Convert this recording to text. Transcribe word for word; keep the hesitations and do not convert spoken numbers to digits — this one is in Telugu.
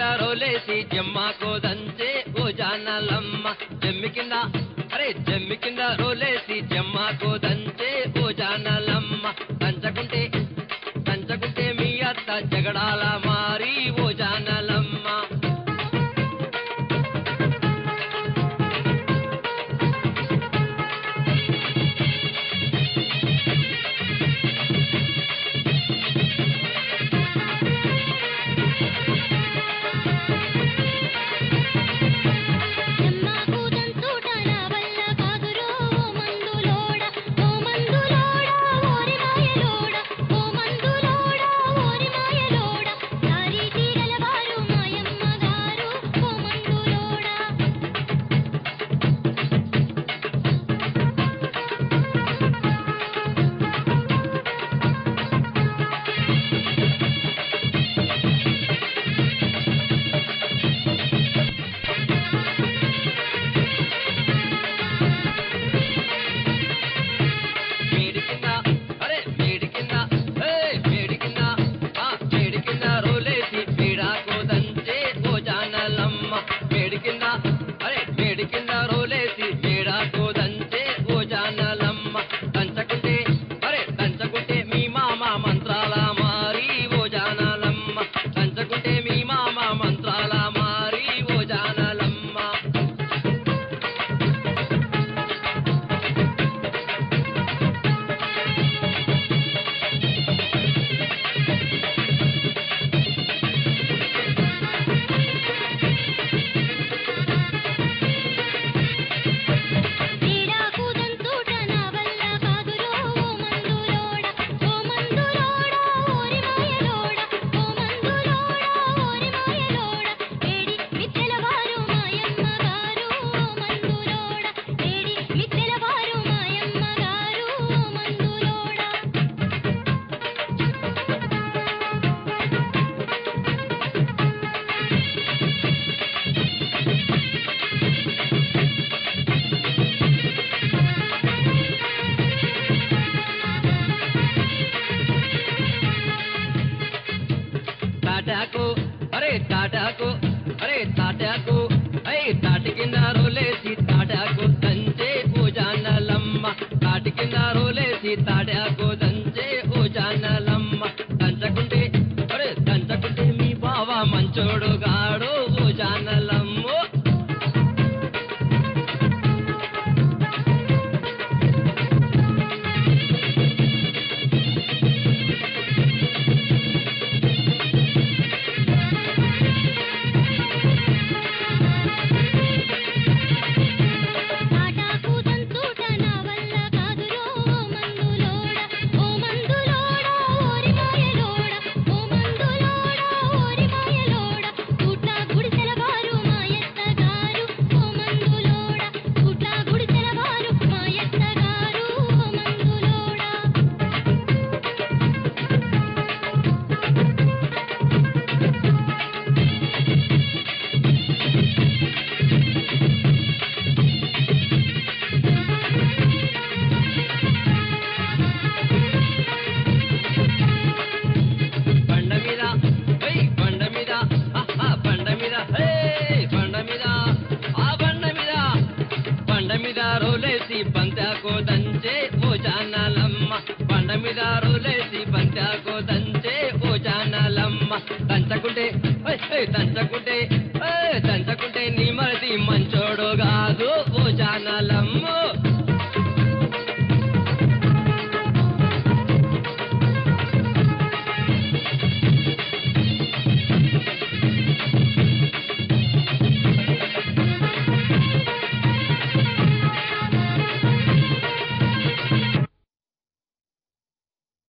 రోలేసి జమ్మాకో దంచే ఓ జానలమ్మ జమ్మి కింద అరే జమ్మి కింద రోలేసి జమ్మాకో దంచే ఓ జానలమ్మ దంచకుంటే దంచకుంటే మీ అత్త జగడాల మారి ఓ జానలమ్మ తాటాకు అరే తాటాకు అరే తాటాకు అయ్యి తాటి కింద రోలేసి తాటాకు దంచే ఓ జానలమ్మ తాటి కింద రోలేసి తాటాకు దంచే ఓ జానలమ్మ దంచకుంటే అరే దంచకుంటే మీ బావ మంచోడు గాడు ఓ జానలమ్మ రోలేసి బంతాకో దంచే ఓ జానలమ్మ బండ మీద రోలేసి బంతాకో దంచే ఓ జానలమ్మ దంచకుంటే దంచకుంటే దంచకుంటే నీ మరిది మంచోడు కాదు ఓ జానలమ్మ